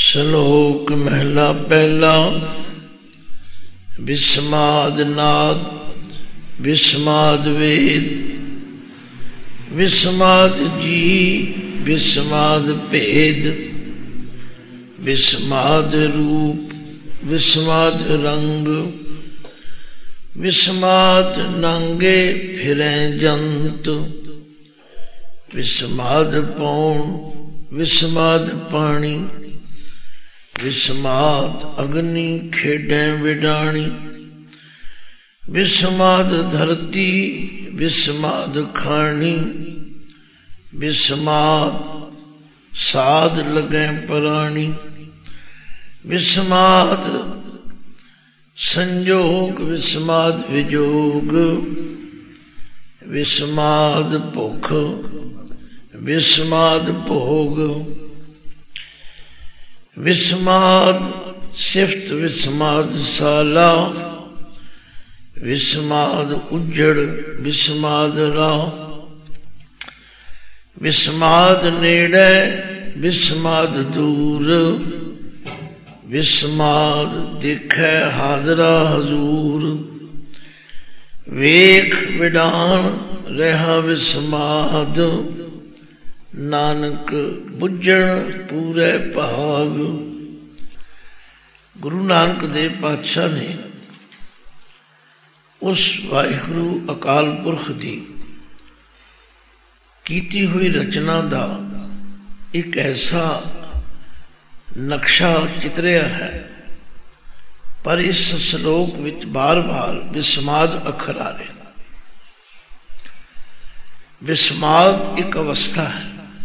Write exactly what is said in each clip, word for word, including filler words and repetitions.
ਸ਼ਲੋਕ ਮਹਿਲਾ ਪਹਿਲਾ। ਵਿਸਮਾਦ ਨਾਦ ਵਿਸਮਾਦ ਵੇਦ, ਵਿਸਮਾਦ ਜੀ ਵਿਸਮਾਦ ਭੇਦ, ਵਿਸਮਾਦ ਰੂਪ ਵਿਸਮਾਦ ਰੰਗ, ਵਿਸਮਾਦ ਨਾਂਗੇ ਫਿਰੈ ਜੰਤ, ਵਿਸਮਾਦ ਪੌਣ ਵਿਸਮਾਦ ਪਾਣੀ, ਵਿਸਮਾਦ ਅਗਨੀ ਖੇਡੈ ਵਿਡਾਣੀ, ਵਿਸਮਾਦ ਧਰਤੀ ਵਿਸਮਾਦ ਖਾਣੀ, ਵਿਸਮਾਦ ਸਾਧ ਲਗੈ ਪ੍ਰਾਣੀ, ਵਿਸਮਾਦ ਸੰਜੋਗ ਵਿਸਮਾਦ ਵਿਜੋਗ, ਵਿਸਮਾਦ ਭੁਖ ਵਿਸਮਾਦ ਭੋਗ, ਵਿਸਮਾਦ ਸਿਫਤ ਵਿਸਮਾਦ ਸਾਲਾ, ਵਿਸਮਾਦ ਉਜੜ ਵਿਸਮਾਦ ਰਾਹ, ਵਿਸਮਾਦ ਨੇੜੇ ਵਿਸਮਾਦ ਦੂਰ, ਵਿਸਮਾਦ ਦੇਖੈ ਹਾਜ਼ਰਾ ਹਜ਼ੂਰ, ਵੇਖ ਵਿਡਾਣ ਰਿਹਾ ਵਿਸਮਾਦ, ਨਾਨਕ ਬੁੱਝਣ ਪੂਰੇ ਭਾਗ। ਗੁਰੂ ਨਾਨਕ ਦੇਵ ਪਾਤਸ਼ਾਹ ਨੇ ਉਸ ਵਾਹਿਗੁਰੂ ਅਕਾਲ ਪੁਰਖ ਦੀ ਕੀਤੀ ਹੋਈ ਰਚਨਾ ਦਾ ਇੱਕ ਐਸਾ ਨਕਸ਼ਾ ਚਿਤਰਿਆ ਹੈ, ਪਰ ਇਸ ਸ਼ਲੋਕ ਵਿੱਚ ਬਾਰ ਬਾਰ ਵਿਸਮਾਦ ਅੱਖਰ ਆ ਰਹੇ। ਵਿਸਮਾਦ ਇੱਕ ਅਵਸਥਾ ਹੈ।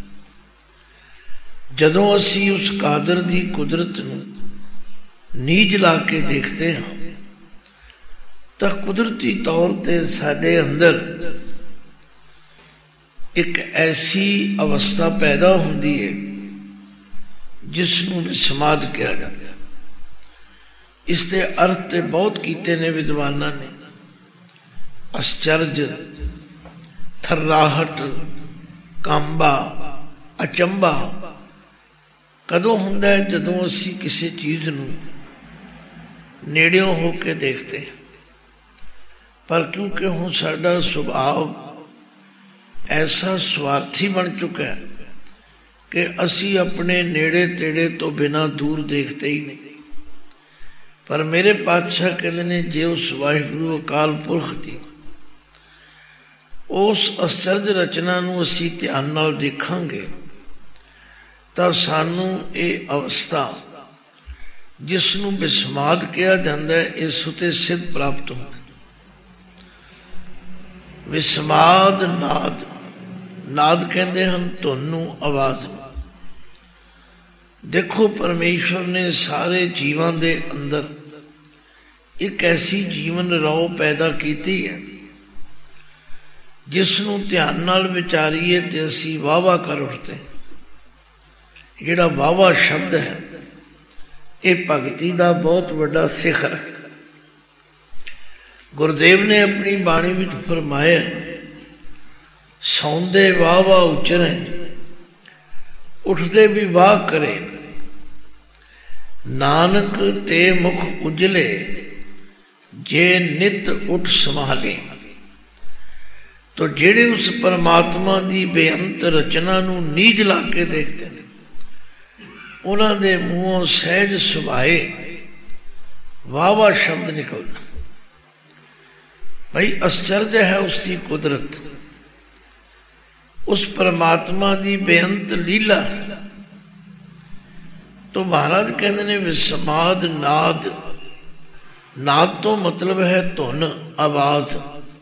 ਜਦੋਂ ਅਸੀਂ ਉਸ ਕਾਦਰ ਦੀ ਕੁਦਰਤ ਨੂੰ ਨੀਝ ਲਾ ਕੇ ਦੇਖਦੇ ਹਾਂ ਤਾਂ ਕੁਦਰਤੀ ਤੌਰ ਤੇ ਸਾਡੇ ਅੰਦਰ ਇੱਕ ਐਸੀ ਅਵਸਥਾ ਪੈਦਾ ਹੁੰਦੀ ਹੈ ਜਿਸ ਨੂੰ ਵਿਸਮਾਦ ਕਿਹਾ ਜਾਂਦਾ ਹੈ। ਇਸ ਦੇ ਅਰਥ ਤੇ ਬਹੁਤ ਕੀਤੇ ਨੇ ਵਿਦਵਾਨਾਂ ਨੇ। ਅਸਚਰਜ, ਥਰਾਹਟ, ਕਾਂਬਾ, ਅਚੰਭਾ ਕਦੋਂ ਹੁੰਦਾ ਹੈ? ਜਦੋਂ ਅਸੀਂ ਕਿਸੇ ਚੀਜ਼ ਨੂੰ ਨੇੜਿਓਂ ਹੋ ਕੇ ਦੇਖਦੇ ਹਾਂ, ਪਰ ਕਿਉਂਕਿ ਹੁਣ ਸਾਡਾ ਸੁਭਾਅ ਐਸਾ ਸਵਾਰਥੀ ਬਣ ਚੁੱਕਾ ਹੈ ਕਿ ਅਸੀਂ ਆਪਣੇ ਨੇੜੇ ਤੇੜੇ ਤੋਂ ਬਿਨਾਂ ਦੂਰ ਦੇਖਦੇ ਹੀ ਨਹੀਂ। ਪਰ ਮੇਰੇ ਪਾਤਸ਼ਾਹ ਕਹਿੰਦੇ ਨੇ, ਜੇ ਉਸ ਵਾਹਿਗੁਰੂ ਅਕਾਲ ਪੁਰਖ ਦੀ ਉਸ ਅਸਚਰਜ ਰਚਨਾ ਨੂੰ ਅਸੀਂ ਧਿਆਨ ਨਾਲ ਦੇਖਾਂਗੇ ਤਾਂ ਸਾਨੂੰ ਇਹ ਅਵਸਥਾ ਜਿਸ ਨੂੰ ਵਿਸਮਾਦ ਕਿਹਾ ਜਾਂਦਾ ਹੈ, ਇਹ ਸੁਤੇ ਸਿੱਧ ਪ੍ਰਾਪਤ ਹੁੰਦਾ। ਵਿਸਮਾਦ ਨਾਦ, ਨਾਦ ਕਹਿੰਦੇ ਹਨ ਧੁਨ ਨੂੰ, ਆਵਾਜ਼ ਨੂੰ। ਦੇਖੋ, ਪਰਮੇਸ਼ਵਰ ਨੇ ਸਾਰੇ ਜੀਵਾਂ ਦੇ ਅੰਦਰ ਇੱਕ ਐਸੀ ਜੀਵਨ ਰੌ ਪੈਦਾ ਕੀਤੀ ਹੈ ਜਿਸ ਨੂੰ ਧਿਆਨ ਨਾਲ ਵਿਚਾਰੀਏ ਤੇ ਅਸੀਂ ਵਾਹ ਵਾਹ ਕਰ ਉੱਠਦੇ। ਜਿਹੜਾ ਵਾਹ ਵਾਹ ਸ਼ਬਦ ਹੈ, ਇਹ ਭਗਤੀ ਦਾ ਬਹੁਤ ਵੱਡਾ ਸਿਖਰ ਹੈ। ਗੁਰਦੇਵ ਨੇ ਆਪਣੀ ਬਾਣੀ ਵਿੱਚ ਫਰਮਾਇਆ, ਸੌਂਦੇ ਵਾਹ ਵਾਹ ਉਚਰੇ, ਉੱਠਦੇ ਵੀ ਵਾਹ ਕਰੇ, ਨਾਨਕ ਤੇ ਮੁਖ ਉਜਲੇ, ਜੇ ਨਿਤ ਉੱਠ ਸੰਭਾਲੇ। ਤੋ ਜਿਹੜੇ ਉਸ ਪਰਮਾਤਮਾ ਦੀ ਬੇਅੰਤ ਰਚਨਾ ਨੂੰ ਨੀਝ ਲਾ ਕੇ ਦੇਖਦੇ ਨੇ, ਉਹਨਾਂ ਦੇ ਮੂੰਹੋਂ ਸਹਿਜ ਸੁਭਾਏ ਵਾਹ ਵਾਹ ਸ਼ਬਦ ਨਿਕਲਦਾ। ਭਾਈ ਅਸਚਰਜ ਹੈ ਉਸ ਦੀ ਕੁਦਰਤ, ਉਸ ਪਰਮਾਤਮਾ ਦੀ ਬੇਅੰਤ ਲੀਲਾ। ਤੋ ਮਹਾਰਾਜ ਕਹਿੰਦੇ ਨੇ ਵਿਸਮਾਦ ਨਾਦ, ਨਾਦ ਤੋਂ ਮਤਲਬ ਹੈ ਧੁਨ, ਆਵਾਜ਼।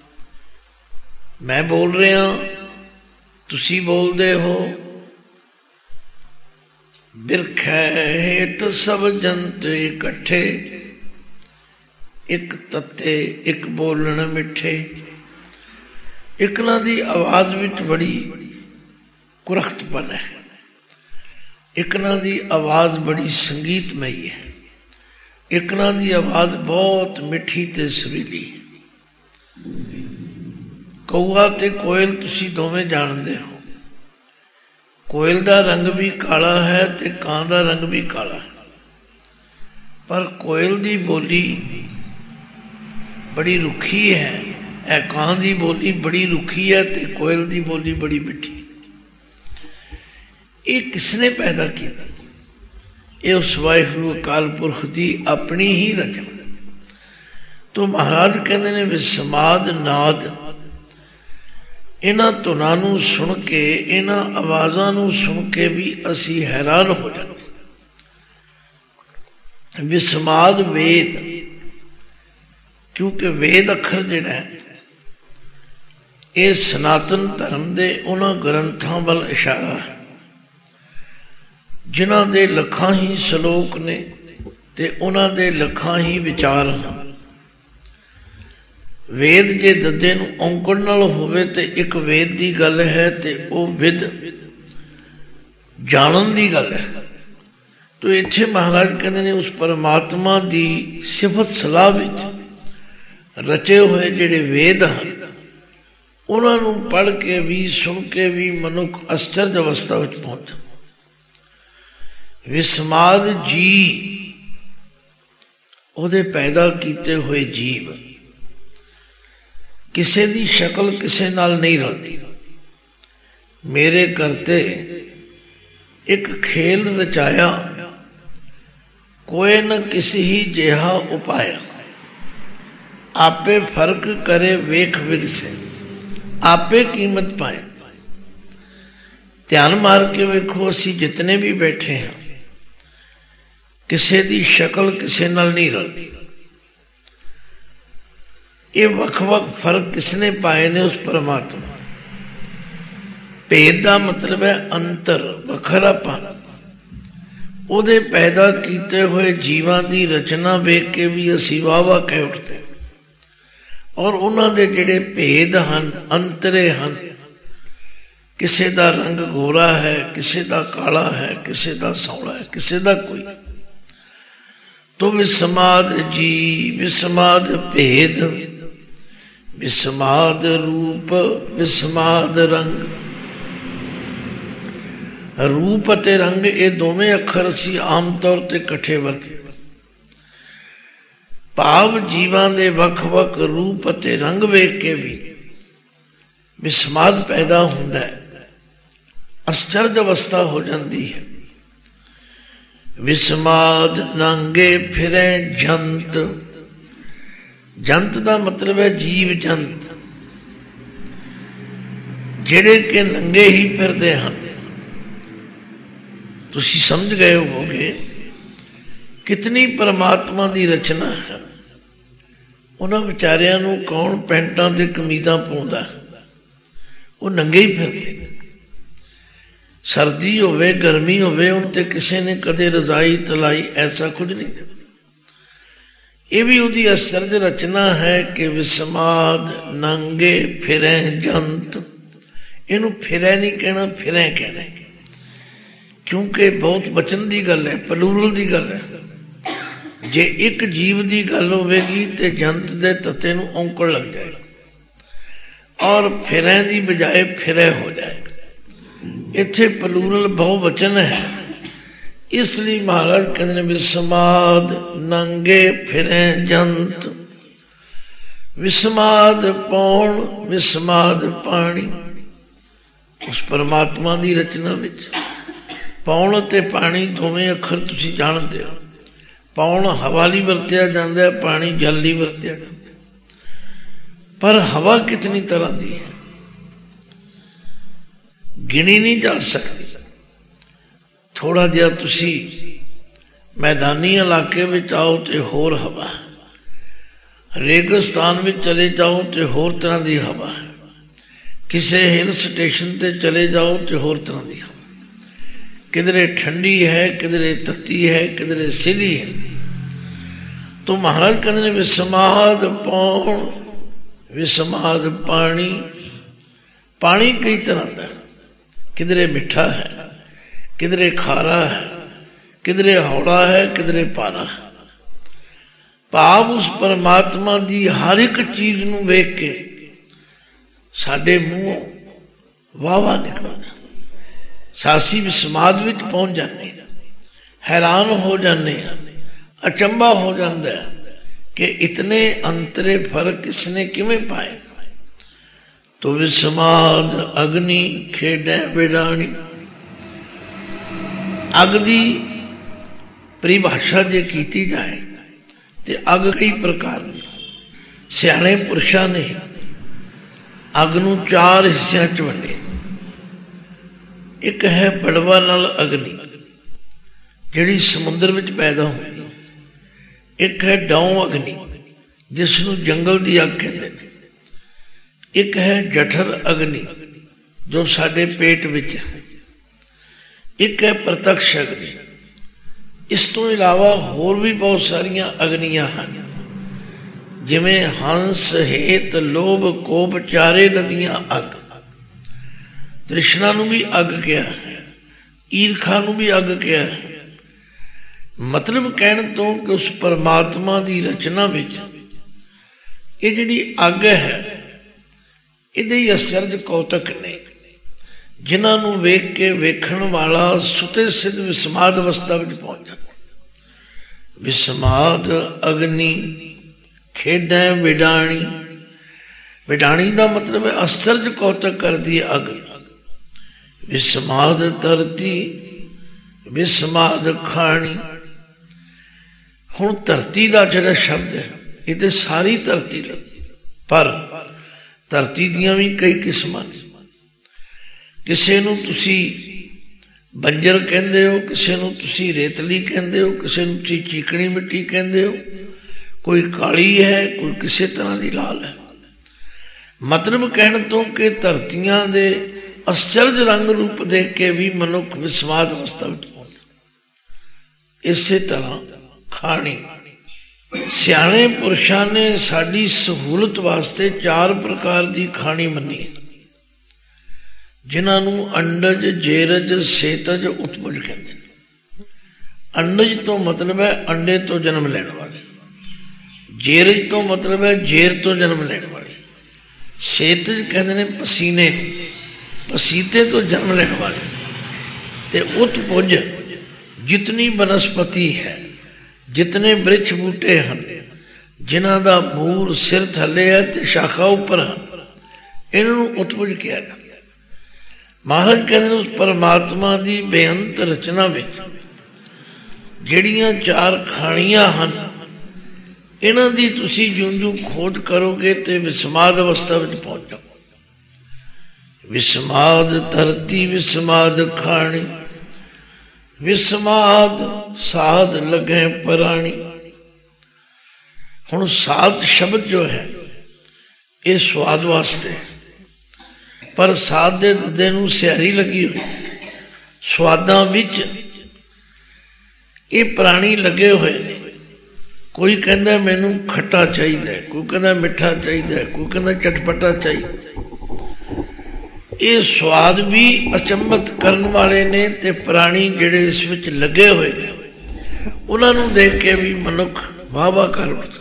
ਮੈਂ ਬੋਲ ਰਿਹਾ, ਤੁਸੀਂ ਬੋਲਦੇ ਹੋ, ਬਿਰਖੈ ਹੇਠ ਸਭ ਜੰਤ ਇਕੱਠੇ, ਇੱਕ ਤੱਤੇ ਇੱਕ ਬੋਲਣ ਮਿੱਠੇ। ਇਕਨਾਂ ਦੀ ਆਵਾਜ਼ ਵਿੱਚ ਬੜੀ ਕੁਰਖਤਪਨ ਹੈ, ਇਕਨਾਂ ਦੀ ਆਵਾਜ਼ ਬੜੀ ਸੰਗੀਤਮਈ ਹੈ, ਇਕਨਾਂ ਦੀ ਆਵਾਜ਼ ਬਹੁਤ ਮਿੱਠੀ ਤੇ ਸੁਰੀਲੀ ਹੈ। ਕਊਆ ਤੇ ਕੋਇਲ ਤੁਸੀਂ ਦੋਵੇਂ ਜਾਣਦੇ ਹੋ। ਕੋਇਲ ਦਾ ਰੰਗ ਵੀ ਕਾਲਾ ਹੈ ਤੇ ਕਾਂ ਦਾ ਰੰਗ ਵੀ ਕਾਲਾ ਹੈ। पर कोयल दी बोली बड़ी रुखी है, ए कां दी बोली बड़ी रुखी है ते कोयल दी बोली बड़ी मिठी। ये किसने पैदा की? ये उस वाहिगुरू अकाल पुरख की अपनी ही रचना। तो महाराज कहते ने विसमाद नाद, इन्हां धुनां नूं सुन के, इन्हां आवाज़ां नूं सुन के भी असी हैरान हो जाते। विसमाद वेद, क्योंकि वेद अखर जिहड़ा है ये सनातन धर्म के उन्हां ग्रंथां वल इशारा है जिन्हां दे लखां ही श्लोक ने ते उन्हां दे लखां ही विचार हैं। वेद जे दद्दे नूं औंकड़ नाल होवे ते एक वेद की गल है ते वो विद जानन की गल है। तो इत्थे महाराज कहते ने उस परमात्मा की सिफत सलाह विच रचे हुए जिहड़े वेद हैं उन्हां नूं पढ़ के भी सुन के भी मनुख आश्चर्य अवस्था विच पहुंच। विसमाद जी उहदे पैदा कीते हुए जीव, किसे दी शक्ल किसे नाल नहीं रलती। मेरे करते एक खेल रचाया, कोई न किसी ही जिहा उपाय। आपे फर्क करे वेख विगसे, आपे कीमत पाए। ध्यान मार के वेखो, असी जितने भी बैठे हैं किसी दी शक्ल किसी नाल नहीं रलती। ये वख वख फर्क किसने पाए ने? उस परमात्मा। भेद का मतलब है अंतर, वखरापन। उहदे पैदा किए हुए जीवां की रचना वेख के भी असी वाह वाह कह उठते। और उन्हां दे जिहड़े भेद हन, अंतरे हन, किसी का रंग गोरा है, किसी का काला है, किसी का सौला है, किसी का कोई। तो विसमाद जी, विसमाद भेद, विसमाद रूप, विसमाद रंग। रूप ते रंग ये दोवें अखर असी आम तौर पर इकट्ठे वरतते। भाव जीवां दे वख वख रूप ते रंग वेख के भी विसमाद पैदा हुंदा है, आश्चर्य अवस्था हो जाती है। विसमाद नंगे फिरे जंत। जंत का मतलब है जीव जंत, जेड़े के नंगे ही फिरते हैं। तुसी समझ गए होगे कितनी परमात्मा की रचना है। उन्होंने बेचारियां नूं कौन पैंटां ते कमीज़ां पाउंदा, वो नंगे ही फिरते। सर्दी होवे गर्मी होवे उनते किसी ने कदे रजाई तलाई ऐसा कुछ नहीं दिता। ये भी उसकी आश्चर्य रचना है कि विसमाद नंगे फिरे जंत। इनू फिरे नहीं कहना, फिरे कहना, क्योंकि बहुत वचन की गल है, प्लूरल की गल है। जे एक जीव की गल होगी तो जंत के तत्ते नूं औंकड़ लग जाएगा और फिरे की बजाय फिरे हो जाएगा। इत्थे प्लूरल बहुवचन है, इसलिए महाराज कहते हैं विसमाद नंगे फिरे जंत। विसमाद पौण, विसमाद पानी। उस परमात्मा की रचना विच पौण ते पानी दोवें अखर तुसीं जानते हो। पौण हवा लई वरतिया जाता है, पानी जल लई वरतिया जाता है। पर हवा कितनी तरह की है गिनी नहीं जा सकती। थोड़ा जिहा तुसी मैदानी इलाके में आओ तो होर हवा है, रेगिस्तान में चले जाओ तो होर तरह की हवा है, किसी हिल स्टेशन ते चले जाओ तो होर तरह की हवा। किधरे ठंडी है, किधरे तत्ती है, किधरे सिली है। तो महाराज कहते हैं विसमाद पौण, विसमाद पानी। पानी कई तरह का, किधरे मिठा है, किधरे खारा है, किधरे हौड़ा है, किधरे पारा है। भाव उस परमात्मा की हर एक चीज नूं वेख के साडे मूहों वाह वाह निकलदा। सासी विसमाद विच पहुंच जाने, हैरान हो जाने, अचंभा हो जाता है कि इतने अंतरे फर्क किसने किमें पाए। तो विस्माद अग्नि खेडे विडाणी। अग की परिभाषा जे की जाए तो अग कई प्रकार की। सियाणे पुरुषों ने अग नूं चार हिस्सों च वंडे। एक है बड़वा नाल अग्नि जिहड़ी समुद्र विच पैदा होती। एक है डौं अग्नि जिसनूं जंगल की अग कहते हैं। एक है जठर अग्नि जो साडे पेट विच है। एक है प्रत्यक्ष अग्नि। इस तो इलावा होर भी बहुत सारिया अग्नियां हैं, जिमें हंस हेत लोभ कोप चारे नदियां अग। तृष्णा नूं भी अग कहा है, ईरखा नूं भी अग कहा है। मतलब कहने तो कि उस परमात्मा की रचना विच ये जिहड़ी अग है इहदे आश्चर्य कौतक ने, जिन्हां नूं वेख के वेखण वाला सुते सिद्ध विस्माद अवस्था में पहुंच जाता। विस्माद अग्नि खेडे विडाणी। विडाणी का मतलब है आश्चर्य कौतक कर दी अग। विस्माद धरती विस्माद खाणी। हुण धरती का जिहड़ा शब्द है ये तो सारी धरती लगी, पर धरती दियां भी कई किस्मां ने। किसी नूं तुसी बंजर कहंदे हो, किसी नूं तुसी रेतली कहंदे हो, किसी नूं तुसी चीकणी मिट्टी कहंदे हो, कोई काली है, कोई किसी तरह की लाल है। मतलब कहने तो कि धरतियां दे आश्चर्य रंग रूप देख के भी मनुख विस्माद अवस्था में पहुंचदा। इसे तरह खाणी। सियाणे पुरुषों ने साडी सहूलत वास्ते चार प्रकार की खाणी मनी, जिन्होंने अंडज जेरज सेतज उत्पज कहते हैं। अंडज तो मतलब है अंडे तो जन्म लेने वाले। जेरज तो मतलब है जेर तो जन्म लेने वाले। सेतज कहते हैं पसीने, पसीते तो जन्म लेने वाले। ते उत्पुज जितनी वनस्पति है, जितने वृक्ष बूटे हैं, जिन्हों का मूल सिर थले है तो शाखा उपर है, इन्हों उत्पुज किया जाता। महाराज कहते हैं उस परमात्मा की बेअंत रचना में जिहड़ियां चार खाणियां हैं, इन्हां दी तुसी जूं जूं खोज करोगे तो विस्माद अवस्था में पहुंच जाओ। विस्माद धरती विस्माद खाणी। विस्माद साध लगे पराणी। हुण साध शब्द जो है ये स्वाद वास्ते है, पर साध दे ददे नूं सियारी लगी हुई। स्वादां विच ये प्राणी लगे हुए ने। कोई कहता मैनू खट्टा चाहिए, कोई कहता मिठा चाहिए, कोई कहता चटपटा चाहिए। ये स्वाद भी अचंभत करने वाले ने ते प्राणी जिहड़े इस विच लगे हुए ने उन्हां नूं देख के भी मनुख वाह वाह कर उठदा।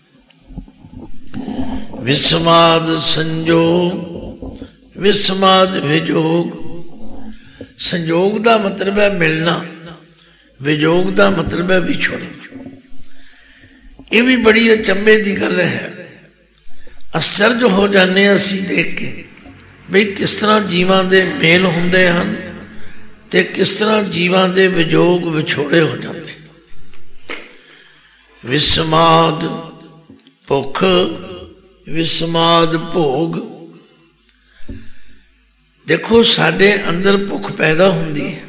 विस्माद संजोग विस्माद विजोग। संजोग का मतलब है मिलना, विजोग का मतलब है विछोड़ना। ये भी बड़ी अचंभे की गल है। आश्चर्य हो जाने असी देख के बई किस तरह जीवां दे मेल हुंदे हन ते किस तरह जीवां दे विजोग विछोड़े हो जाते। विस्माद भुख विस्माद भोग। देखो साडे अंदर भुख पैदा हुंदी है।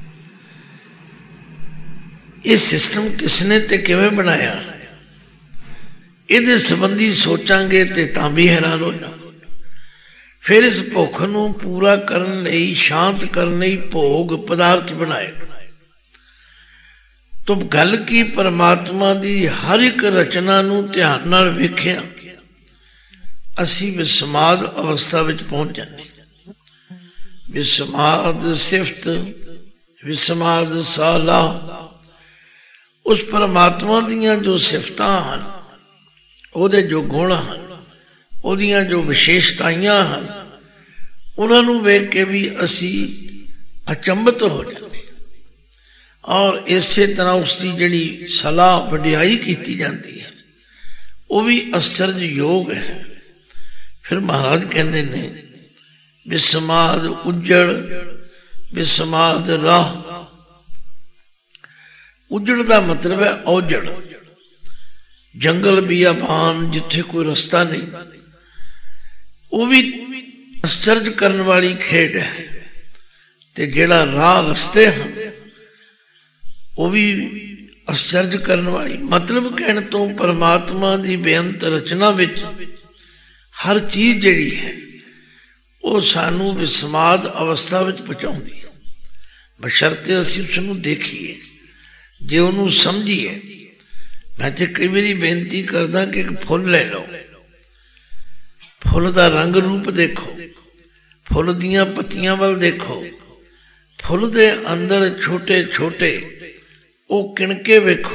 ये सिस्टम किसने ते किवें बनाया, इहदे संबंधी सोचांगे ते तां भी हैरान हो जाओ। फिर इस भुख नूं पूरा करने लई, शांत करने लई भोग पदार्थ बनाए। तो गल की परमात्मा दी हर एक रचना नूं ध्यान नाल वेखिया असी विस्माद अवस्था विच पहुंच जाने। विस्माद सिफत विस्माद साला। उस परमात्मा दियां जो सिफतां हन, उहदे जो गुण हन, उहदियां जो विशेषताइयां हन, उन्हां नूं वेख के भी असी अचंभत हो जाते। और इसे तरह उसकी जिहड़ी सलाह वडियाई की जाती है वो भी आश्चर्य योग है। फिर महाराज कहते ने विसमाद उजड़ विसमाद राह। उजड़ का मतलब है औजड़, जंगल बियाबान जिथे कोई रास्ता नहीं, वो भी आश्चर्य करने वाली खेड है। ते जेड़ा राह रस्ते हैं वो भी आश्चर्य करने वाली। मतलब कहने तो परमात्मा की बेअंत रचना विच हर चीज जिहड़ी है वो सानू विसमाद अवस्था विच पहुंचाउंदी है, बशर्ते असीं उसनूं देखीए, जे उहनूं समझीए। मैं तो कई बारी बेनती करदा कि एक फुल ले लो, फुल का रंग रूप देखो, फुल दियां पत्तियां वल देखो, फुल दे अंदर छोटे छोटे वो किणके वेखो।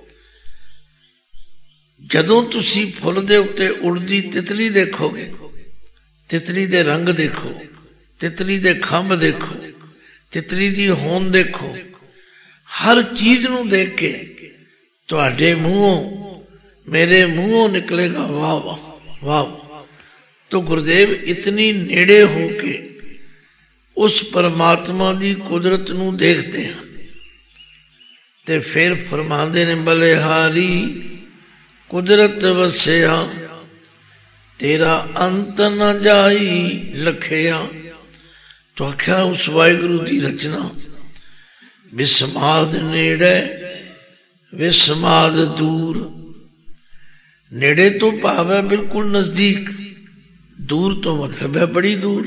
जदों तुसी फुल दे उत्ते उड़दी तितली देखोगे, तितली दे रंग देखो, तितली दे खंभ देखो, तितली दी होंद देखो, हर चीज नूं देख के तुहाडे मूहों मेरे मूहों निकलेगा वाह वाह वाह। तो गुरुदेव इतनी नेड़े होके उस परमात्मा की कुदरत नूं देखते हैं ते फिर फरमाते ने बलिहारी कुदरत वसिया तेरा अंत न जाई लखिया। तो आख्या उस वाहिगुरु की रचना विसमाद नेड़े विसमाद दूर। नेड़े तो भाव है बिल्कुल नजदीक, दूर तो मतलब है बड़ी दूर।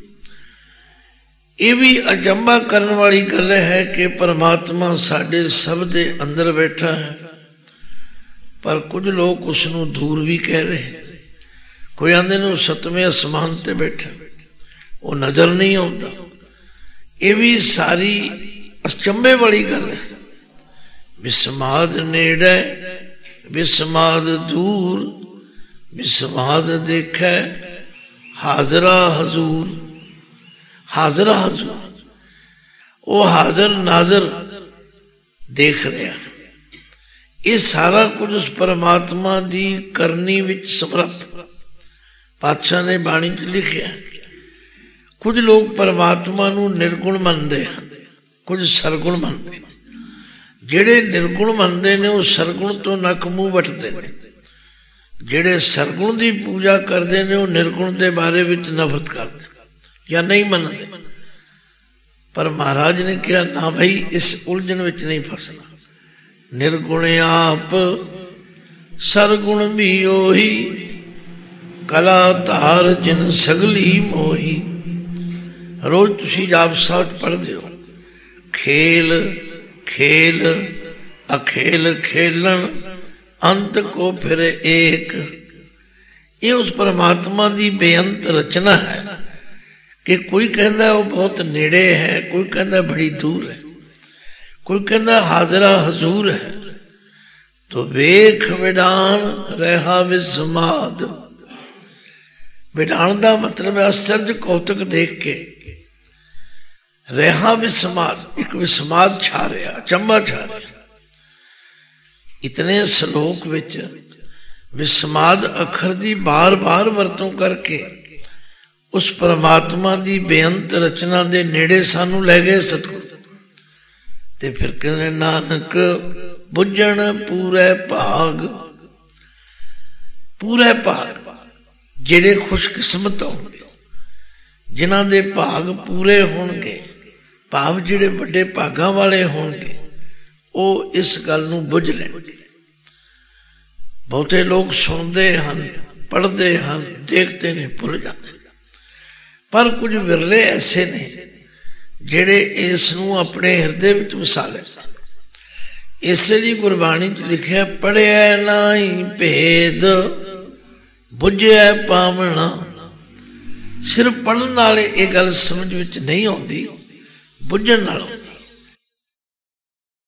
ये भी अचंभा करने वाली गल है कि परमात्मा साडे सब दे अंदर बैठा है, पर कुछ लोग उसनूं दूर भी कह रहे हैं। कोई आंदे ने सतवें आसमान ते बैठा, वो नजर नहीं आता। ये भी सारी अचंभे वाली गल है। विसमाद नेड़े विसमाद दूर, विसमाद देखे हाजरा हजूर। हाजरा हजूर वो हाजर नाजर देख रहे हैं। ये सारा कुछ उस परमात्मा की करनी विच समर्थ पातशाह ने बाणी च लिखिया। कुछ लोग परमात्मा नूं निर्गुण मनते हैं, कुछ सरगुण मनते हैं। जेड़े निर्गुण मनते ने वो सरगुण तो नक मूँह वटते हैं, जेड़े सरगुण की पूजा करते हैं वो निर्गुण के बारे में नफरत करते या नहीं मनते। पर महाराज ने कहा ना भाई, इस उलझन विच नहीं फसना। निर्गुण आप सरगुण भी ओही, कला धार जिन सगली मोही। रोज तुसी जाप साहब पढ़ते हो, खेल खेल अखेल खेलन अंत को फिर एक। ये उस परमात्मा की बेअंत रचना है कि कोई कहता वो बहुत नेड़े है, कोई कहता बड़ी दूर है, कोई कहता हाजरा हजूर है। तो वेख विडान रहा विसमाद। विडान का मतलब है आश्चर्य कौतुक देख के। रहा विसमाद, एक विसमाद छा रहा, अचंभा छा रहा। इतने श्लोक विच विसमाद अखर की बार बार वरतों करके उस परमात्मा की बेअंत रचना के नेड़े सानू लै गए सतगुर। ते फिर कहने नानक बुझण पूरे भाग। पूरे भाग जेड़े खुशकिस्मत होंगे, जिन्हां दे भाग पूरे होंगे, भाव जेड़े बड़े भागां वाले होंगे, वो इस गल नूं बुझ लेंगे। बहुते लोग सुनते हैं, पढ़ते हैं, देखते ने, भुल जाते। पर कुछ विरले ऐसे ने जेड़े इस नूं अपने हिरदे विच वसा लेंदे। इसलिए गुरबाणी च लिखिया पढ़िया नाई भेद बुझिया पावना। सिर्फ पढ़न वाले ये गल समझ विच नहीं आउंदी, बुझण नाल आउंदी।